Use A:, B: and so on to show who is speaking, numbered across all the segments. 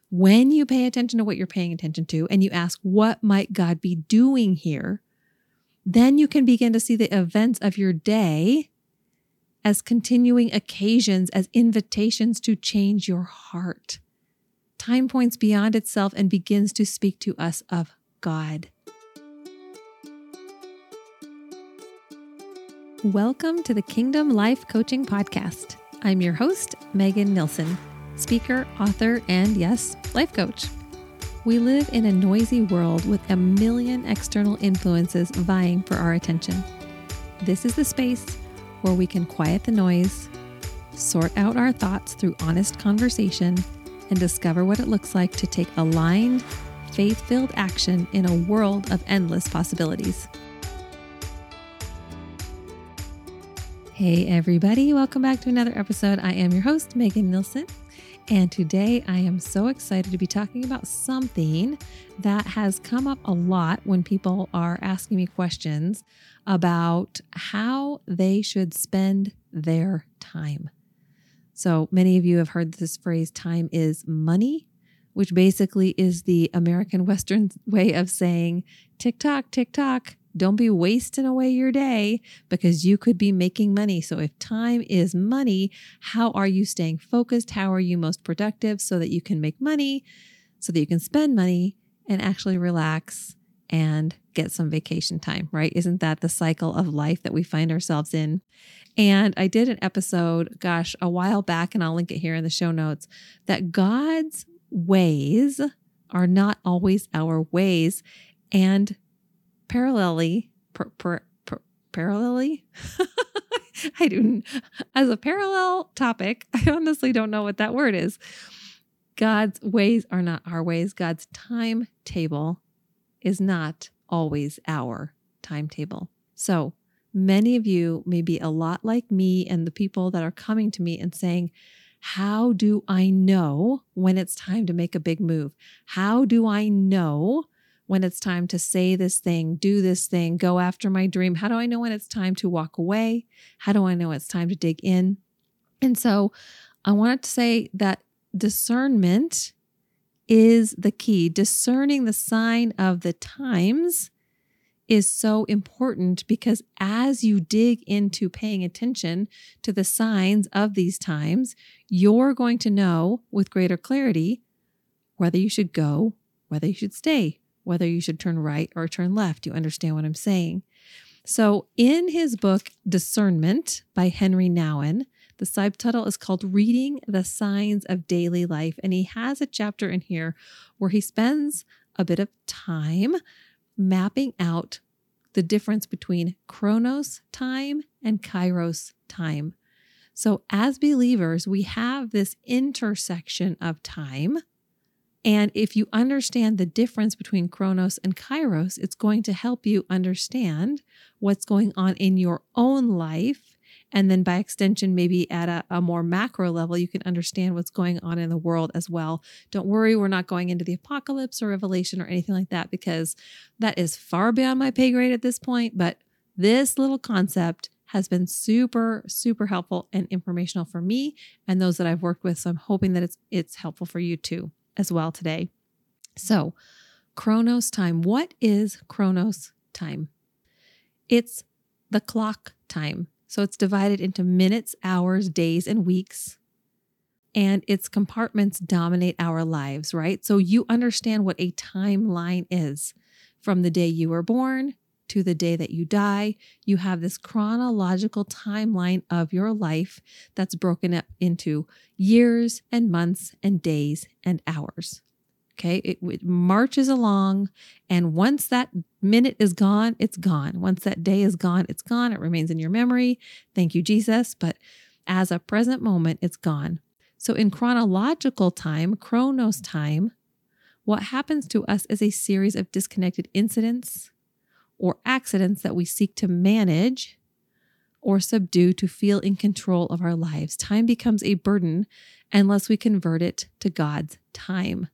A: When you pay attention to what you're paying attention to and you ask, what might God be doing here? Then you can begin to see the events of your day as continuing occasions, as invitations to change your heart. Time points beyond itself and begins to speak to us of God. Welcome to the Kingdom Life Coaching Podcast. I'm your host, Megan Nilsson, speaker, author, and yes, life coach. We live in a noisy world with a million external influences vying for our attention. This is the space where we can quiet the noise, sort out our thoughts through honest conversation, and discover what it looks like to take aligned, faith-filled action in a world of endless possibilities. Hey everybody, welcome back to another episode. I am your host, Megan Nilsson, and today I am so excited to be talking about something that has come up a lot when people are asking me questions about how they should spend their time. So many of you have heard this phrase, time is money, which basically is the American Western way of saying, tick tock, don't be wasting away your day because you could be making money. So if time is money, how are you staying focused? How are you most productive so that you can make money, so that you can spend money and actually relax and get some vacation time, right? Isn't that the cycle of life that we find ourselves in? And I did an episode, a while back, and I'll link it here in the show notes, that God's ways are not always our ways. And parallelly, as a parallel topic, I honestly don't know what that word is. God's ways are not our ways. God's timetable is not always our timetable. So many of you may be a lot like me and the people that are coming to me and saying, how do I know when it's time to make a big move? How do I know when it's time to say this thing, do this thing, go after my dream? How do I know when it's time to walk away? How do I know it's time to dig in? And so I wanted to say that discernment is the key. Discerning the sign of the times is so important because as you dig into paying attention to the signs of these times, you're going to know with greater clarity whether you should go, whether you should stay, whether you should turn right or turn left. You understand what I'm saying? So in his book, Discernment by Henry Nouwen, the subtitle is called Reading the Signs of Daily Life. And he has a chapter in here where he spends a bit of time mapping out the difference between Chronos time and Kairos time. So as believers, we have this intersection of time. And if you understand the difference between Chronos and Kairos, it's going to help you understand what's going on in your own life. And then by extension, maybe at a more macro level, you can understand what's going on in the world as well. Don't worry, we're not going into the apocalypse or Revelation or anything like that because that is far beyond my pay grade at this point. But this little concept has been super, super helpful and informational for me and those that I've worked with. So I'm hoping that it's helpful for you too as well today. So Chronos time. What is Chronos time? It's the clock time. So it's divided into minutes, hours, days, and weeks. And its compartments dominate our lives, right? So you understand what a timeline is. From the day you were born to the day that you die, you have this chronological timeline of your life that's broken up into years and months and days and hours. Okay, it marches along, and once that minute is gone, it's gone. Once that day is gone, it's gone. It remains in your memory. Thank you, Jesus. But as a present moment, it's gone. So in chronological time, Chronos time, what happens to us is a series of disconnected incidents or accidents that we seek to manage or subdue to feel in control of our lives. Time becomes a burden unless we convert it to God's time.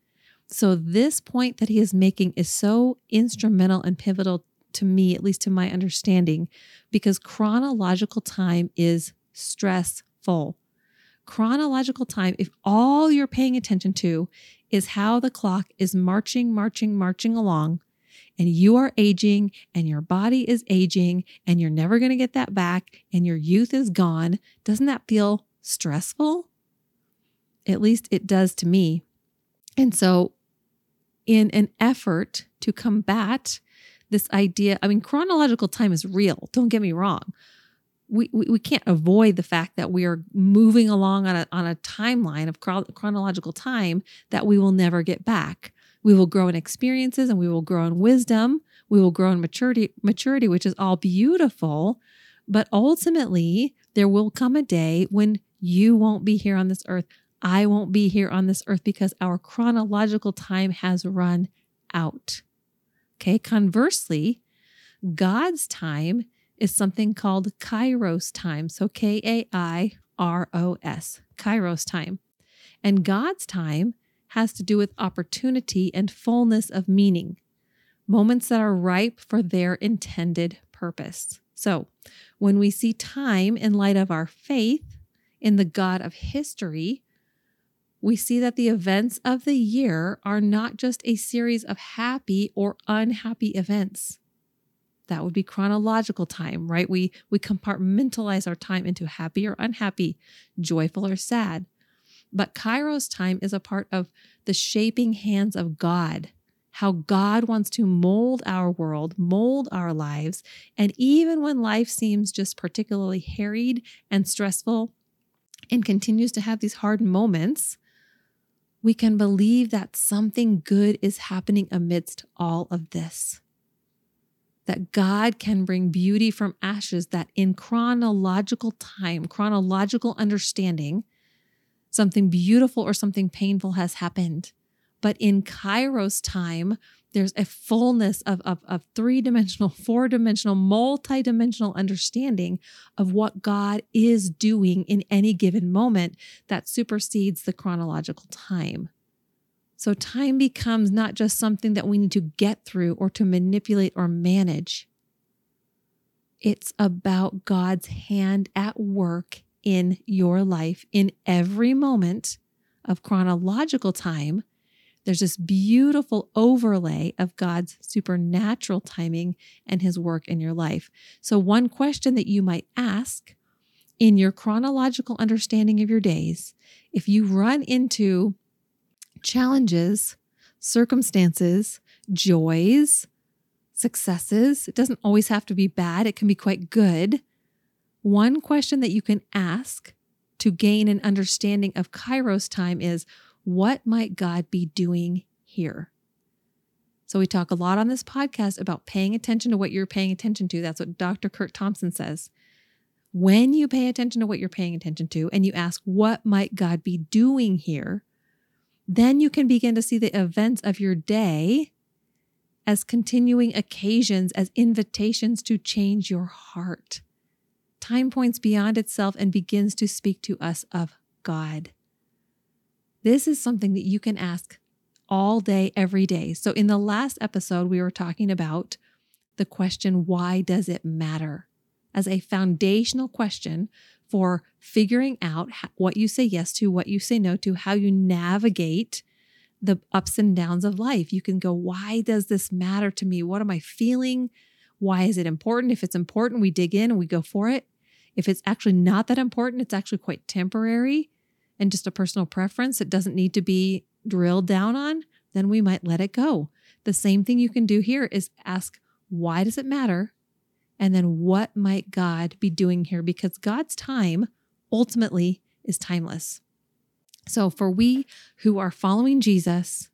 A: So this point that he is making is so instrumental and pivotal to me, at least to my understanding, because chronological time is stressful. Chronological time, if all you're paying attention to is how the clock is marching along, and you are aging and your body is aging and you're never going to get that back and your youth is gone, doesn't that feel stressful? At least it does to me. And so in an effort to combat this idea, chronological time is real. Don't get me wrong. We can't avoid the fact that we are moving along on a timeline of chronological time that we will never get back. We will grow in experiences and we will grow in wisdom. We will grow in maturity, which is all beautiful. But ultimately, there will come a day when you won't be here on this earth. I won't be here on this earth because our chronological time has run out. Okay. Conversely, God's time is something called Kairos time. So Kairos, Kairos time. And God's time has to do with opportunity and fullness of meaning, moments that are ripe for their intended purpose. So when we see time in light of our faith in the God of history, we see that the events of the year are not just a series of happy or unhappy events. That would be chronological time, right? We compartmentalize our time into happy or unhappy, joyful or sad. But Kairos time is a part of the shaping hands of God, how God wants to mold our world, mold our lives. And even when life seems just particularly harried and stressful and continues to have these hard moments, we can believe that something good is happening amidst all of this. That God can bring beauty from ashes, that in chronological time, chronological understanding, something beautiful or something painful has happened. But in Kairos time, there's a fullness of three-dimensional, four-dimensional, multi-dimensional understanding of what God is doing in any given moment that supersedes the chronological time. So time becomes not just something that we need to get through or to manipulate or manage. It's about God's hand at work in your life in every moment of chronological time. There's this beautiful overlay of God's supernatural timing and his work in your life. So one question that you might ask in your chronological understanding of your days, if you run into challenges, circumstances, joys, successes, it doesn't always have to be bad. It can be quite good. One question that you can ask to gain an understanding of Kairos time is, what might God be doing here? So we talk a lot on this podcast about paying attention to what you're paying attention to. That's what Dr. Kurt Thompson says. When you pay attention to what you're paying attention to and you ask, what might God be doing here? Then you can begin to see the events of your day as continuing occasions, as invitations to change your heart. Time points beyond itself and begins to speak to us of God. This is something that you can ask all day, every day. So in the last episode, we were talking about the question, why does it matter? As a foundational question for figuring out what you say yes to, what you say no to, how you navigate the ups and downs of life. You can go, why does this matter to me? What am I feeling? Why is it important? If it's important, we dig in and we go for it. If it's actually not that important, it's actually quite temporary and just a personal preference, it doesn't need to be drilled down on, then we might let it go. The same thing you can do here is ask, why does it matter? And then what might God be doing here? Because God's time ultimately is timeless. So for we who are following Jesus,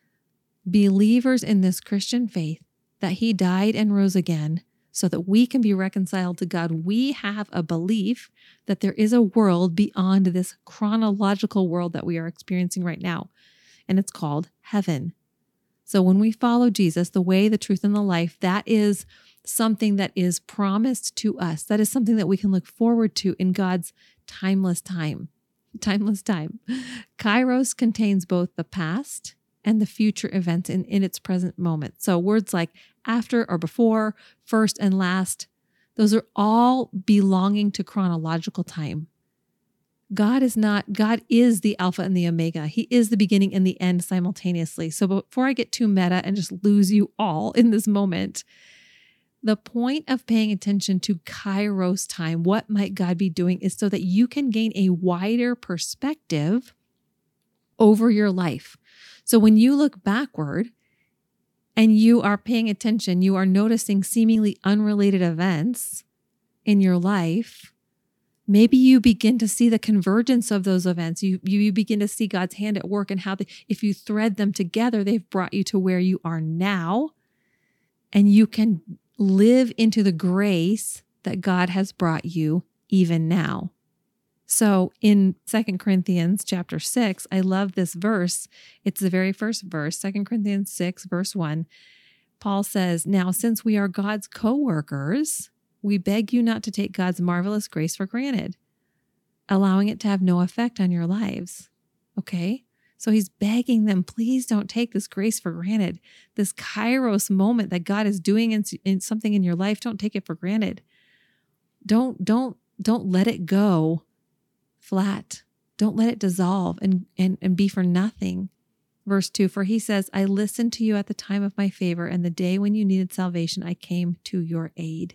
A: believers in this Christian faith, that he died and rose again so that we can be reconciled to God, we have a belief that there is a world beyond this chronological world that we are experiencing right now. And it's called heaven. So when we follow Jesus, the way, the truth, and the life, that is something that is promised to us. That is something that we can look forward to in God's timeless time. Timeless time. Kairos contains both the past and the future events in its present moment. So words like after or before, first and last, those are all belonging to chronological time. God is the Alpha and the Omega. He is the beginning and the end simultaneously. So before I get too meta and just lose you all in this moment, the point of paying attention to Kairos time, what might God be doing, is so that you can gain a wider perspective over your life. So when you look backward and you are paying attention, you are noticing seemingly unrelated events in your life. Maybe you begin to see the convergence of those events. You begin to see God's hand at work and how if you thread them together, they've brought you to where you are now. And you can live into the grace that God has brought you even now. So in 2 Corinthians chapter 6, I love this verse. It's the very first verse, 2 Corinthians 6, verse 1. Paul says, "Now, since we are God's co-workers, we beg you not to take God's marvelous grace for granted, allowing it to have no effect on your lives." Okay? So he's begging them, please don't take this grace for granted. This Kairos moment that God is doing in something in your life, don't take it for granted. Don't let it go flat. Don't let it dissolve and be for nothing. Verse 2, "For he says, I listened to you at the time of my favor, and the day when you needed salvation, I came to your aid."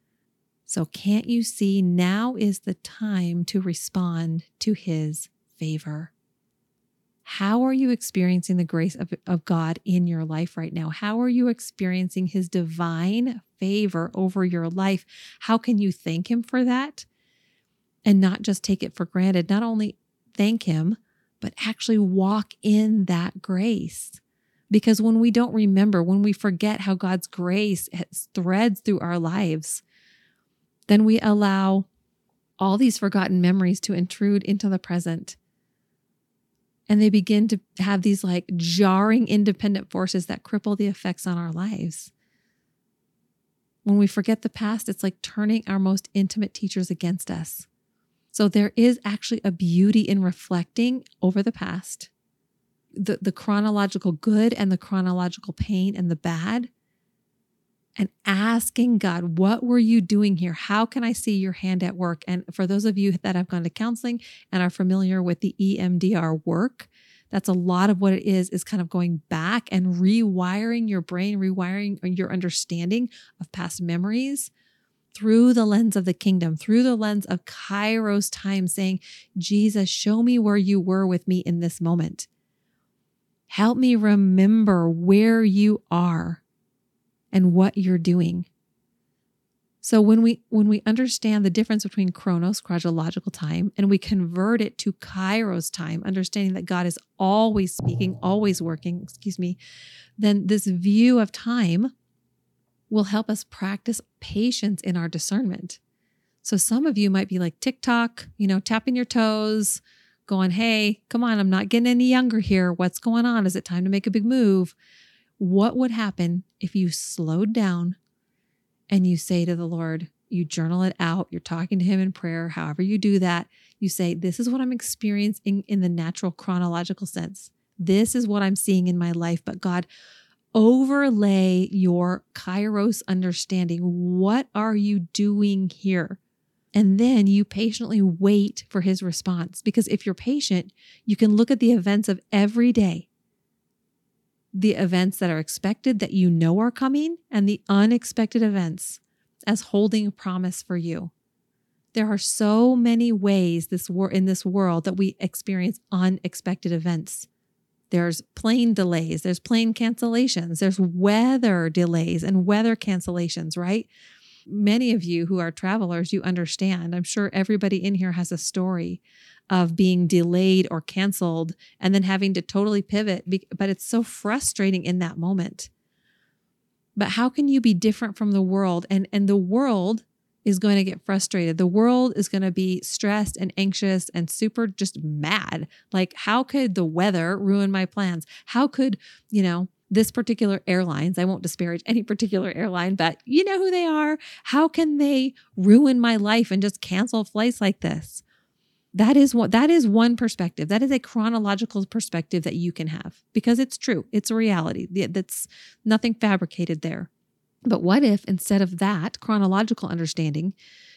A: So can't you see now is the time to respond to his favor? How are you experiencing the grace of God in your life right now? How are you experiencing his divine favor over your life? How can you thank him for that and not just take it for granted? Not only thank him, but actually walk in that grace. Because when we don't remember, when we forget how God's grace threads through our lives, then we allow all these forgotten memories to intrude into the present. And they begin to have these like jarring independent forces that cripple the effects on our lives. When we forget the past, it's like turning our most intimate teachers against us. So there is actually a beauty in reflecting over the past, the chronological good and the chronological pain and the bad, and asking God, what were you doing here? How can I see your hand at work? And for those of you that have gone to counseling and are familiar with the EMDR work, that's a lot of what it is kind of going back and rewiring your brain, rewiring your understanding of past memories through the lens of the kingdom, through the lens of Kairos time, saying, Jesus, show me where you were with me in this moment. Help me remember where you are and what you're doing. So when we understand the difference between chronos, chronological time, and we convert it to Kairos time, understanding that God is always speaking, always working, then this view of time will help us practice patience in our discernment. So some of you might be like TikTok, tapping your toes, going, hey, come on, I'm not getting any younger here. What's going on? Is it time to make a big move? What would happen if you slowed down and you say to the Lord, you journal it out, you're talking to him in prayer, however you do that, you say, this is what I'm experiencing in the natural chronological sense. This is what I'm seeing in my life. But God, overlay your Kairos understanding. What are you doing here? And then you patiently wait for his response. Because if you're patient, you can look at the events of every day, the events that are expected that you know are coming, and the unexpected events as holding a promise for you. There are so many ways in this world that we experience unexpected events. There's plane delays, there's plane cancellations, there's weather delays and weather cancellations, right? Many of you who are travelers, you understand. I'm sure everybody in here has a story of being delayed or canceled and then having to totally pivot, but it's so frustrating in that moment. But how can you be different from the world? And the world is going to get frustrated. The world is going to be stressed and anxious and super just mad. Like, how could the weather ruin my plans? How could, this particular airlines, I won't disparage any particular airline, but you know who they are. How can they ruin my life and just cancel flights like this? That is one perspective. That is a chronological perspective that you can have because it's true. It's a reality. That's nothing fabricated there. But what if instead of that chronological understanding,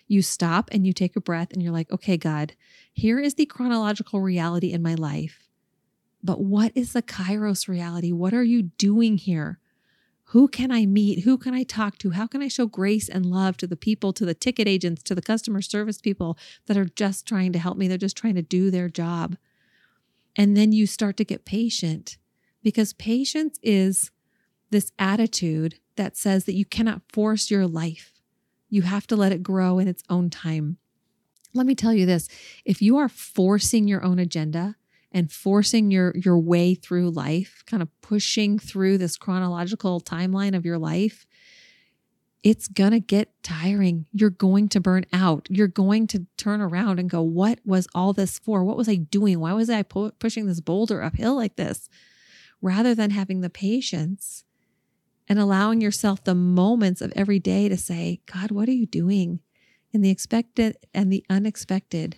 A: You stop and you take a breath and you're like, okay, God, here is the chronological reality in my life. But what is the Kairos reality? What are you doing here? Who can I meet? Who can I talk to? How can I show grace and love to the people, to the ticket agents, to the customer service people that are just trying to help me? They're just trying to do their job. And then you start to get patient, because patience is this attitude that says that you cannot force your life. You have to let it grow in its own time. Let me tell you this. If you are forcing your own agenda and forcing your way through life, kind of pushing through this chronological timeline of your life, it's going to get tiring. You're going to burn out. You're going to turn around and go, what was all this for? What was I doing? Why was I pushing this boulder uphill like this? Rather than having the patience and allowing yourself the moments of every day to say, God, what are you doing in the expected and the unexpected?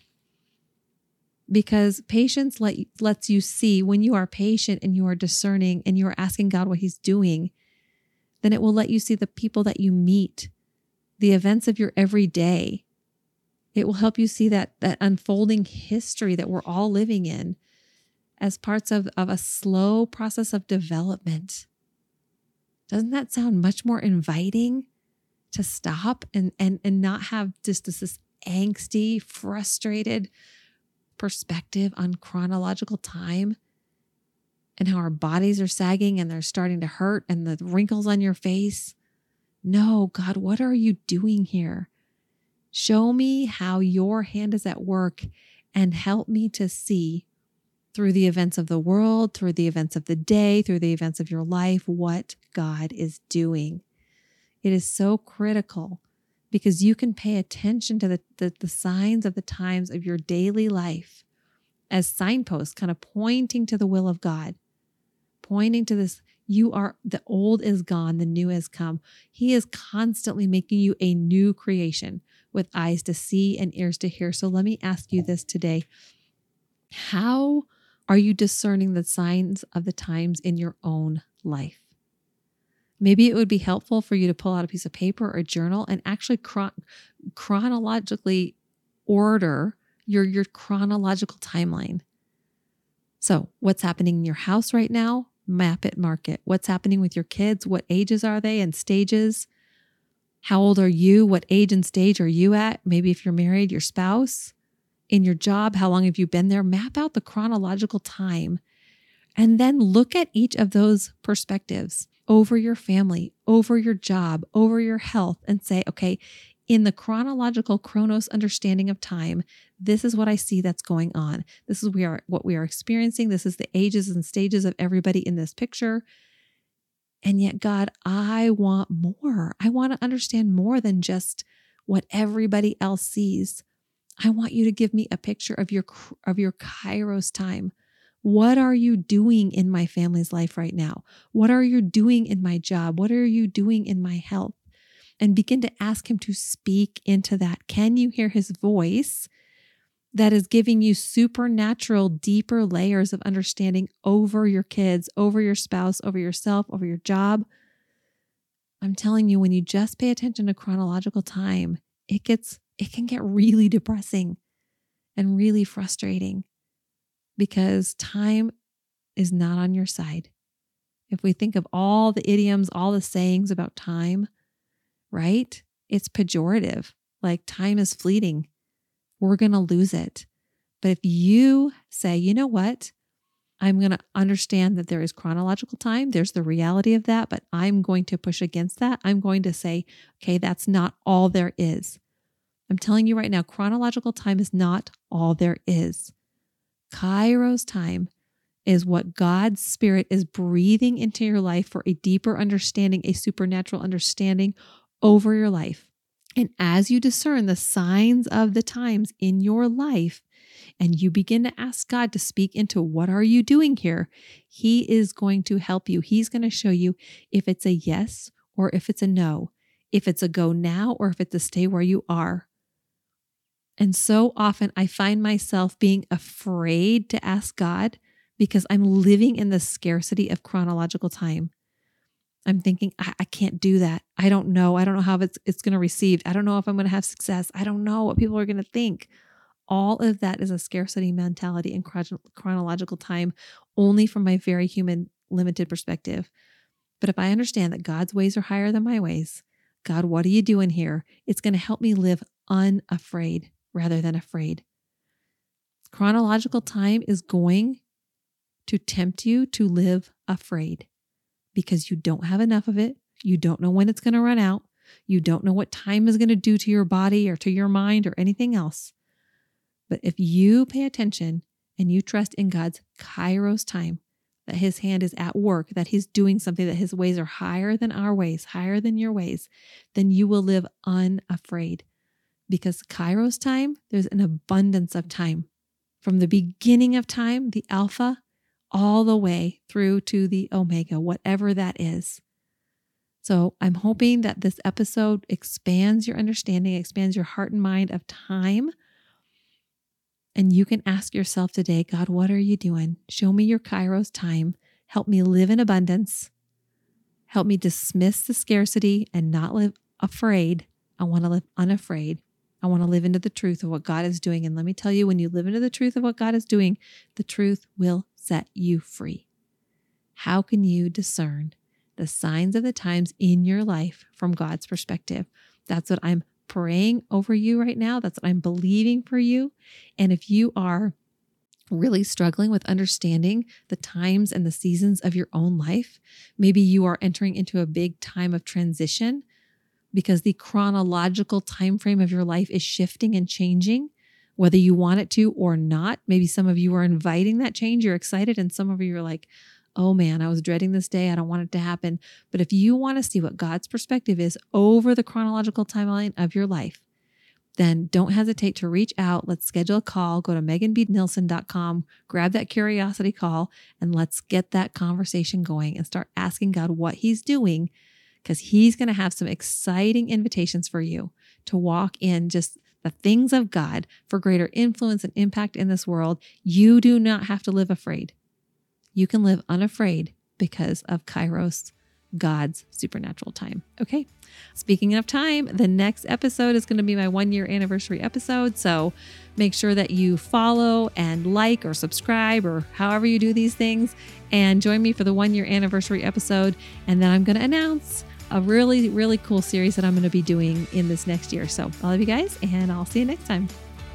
A: Because patience lets you see, when you are patient and you are discerning and you are asking God what he's doing, then it will let you see the people that you meet, the events of your everyday. It will help you see that unfolding history that we're all living in as parts of a slow process of development. Doesn't that sound much more inviting to stop and not have just this angsty, frustrated perspective on chronological time and how our bodies are sagging and they're starting to hurt and the wrinkles on your face? No, God, what are you doing here? Show me how your hand is at work and help me to see through the events of the world, through the events of the day, through the events of your life, what God is doing. It is so critical, because you can pay attention to the signs of the times of your daily life as signposts, kind of pointing to the will of God, pointing to this. The old is gone, the new has come. He is constantly making you a new creation with eyes to see and ears to hear. So let me ask you this today. How are you discerning the signs of the times in your own life? Maybe it would be helpful for you to pull out a piece of paper or a journal and actually chronologically order your chronological timeline. So what's happening in your house right now? Map it, mark it. What's happening with your kids? What ages are they and stages? How old are you? What age and stage are you at? Maybe if you're married, your spouse. In your job, how long have you been there? Map out the chronological time and then look at each of those perspectives over your family, over your job, over your health, and say, okay, in the chronological chronos understanding of time, this is what I see that's going on. This is what we are experiencing. This is the ages and stages of everybody in this picture. And yet, God, I want more. I want to understand more than just what everybody else sees. I want you to give me a picture of your Kairos time. What are you doing in my family's life right now? What are you doing in my job? What are you doing in my health? And begin to ask him to speak into that. Can you hear his voice that is giving you supernatural, deeper layers of understanding over your kids, over your spouse, over yourself, over your job? I'm telling you, when you just pay attention to chronological time, it can get really depressing and really frustrating, because time is not on your side. If we think of all the idioms, all the sayings about time, right? It's pejorative. Like, time is fleeting. We're going to lose it. But if you say, you know what? I'm going to understand that there is chronological time. There's the reality of that, but I'm going to push against that. I'm going to say, okay, that's not all there is. I'm telling you right now, chronological time is not all there is. Kairos time is what God's Spirit is breathing into your life for a deeper understanding, a supernatural understanding over your life. And as you discern the signs of the times in your life, and you begin to ask God to speak into what are you doing here, He is going to help you. He's going to show you if it's a yes or if it's a no, if it's a go now or if it's a stay where you are. And so often I find myself being afraid to ask God because I'm living in the scarcity of chronological time. I'm thinking, I can't do that. I don't know. I don't know how it's going to receive. I don't know if I'm going to have success. I don't know what people are going to think. All of that is a scarcity mentality and chronological time only from my very human limited perspective. But if I understand that God's ways are higher than my ways, God, what are you doing here? It's going to help me live unafraid rather than afraid. Chronological time is going to tempt you to live afraid because you don't have enough of it. You don't know when it's going to run out. You don't know what time is going to do to your body or to your mind or anything else. But if you pay attention and you trust in God's Kairos time, that his hand is at work, that he's doing something, that his ways are higher than our ways, higher than your ways, then you will live unafraid. Because Kairos time, there's an abundance of time. From the beginning of time, the Alpha, all the way through to the Omega, whatever that is. So I'm hoping that this episode expands your understanding, expands your heart and mind of time. And you can ask yourself today, God, what are you doing? Show me your Kairos time. Help me live in abundance. Help me dismiss the scarcity and not live afraid. I want to live unafraid. I want to live into the truth of what God is doing. And let me tell you, when you live into the truth of what God is doing, the truth will set you free. How can you discern the signs of the times in your life from God's perspective? That's what I'm praying over you right now. That's what I'm believing for you. And if you are really struggling with understanding the times and the seasons of your own life, maybe you are entering into a big time of transition because the chronological time frame of your life is shifting and changing, whether you want it to or not. Maybe some of you are inviting that change. You're excited. And some of you are like, oh man, I was dreading this day. I don't want it to happen. But if you want to see what God's perspective is over the chronological timeline of your life, then don't hesitate to reach out. Let's schedule a call. Go to meganbnilson.com, grab that curiosity call, and let's get that conversation going and start asking God what he's doing, because he's going to have some exciting invitations for you to walk in just the things of God for greater influence and impact in this world. You do not have to live afraid. You can live unafraid because of Kairos, God's supernatural time. Okay. Speaking of time, the next episode is going to be my 1-year anniversary episode. So make sure that you follow and like or subscribe or however you do these things, and join me for the 1-year anniversary episode. And then I'm going to announce a really, really cool series that I'm going to be doing in this next year. So I love you guys, and I'll see you next time.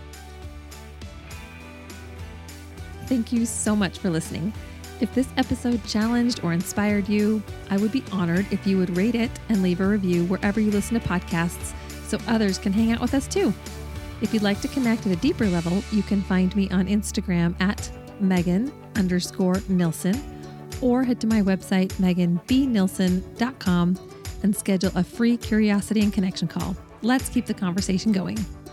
A: Thank you so much for listening. If this episode challenged or inspired you, I would be honored if you would rate it and leave a review wherever you listen to podcasts so others can hang out with us too. If you'd like to connect at a deeper level, you can find me on Instagram at Megan_Nilson, or head to my website, meganbnilson.com, and schedule a free curiosity and connection call. Let's keep the conversation going.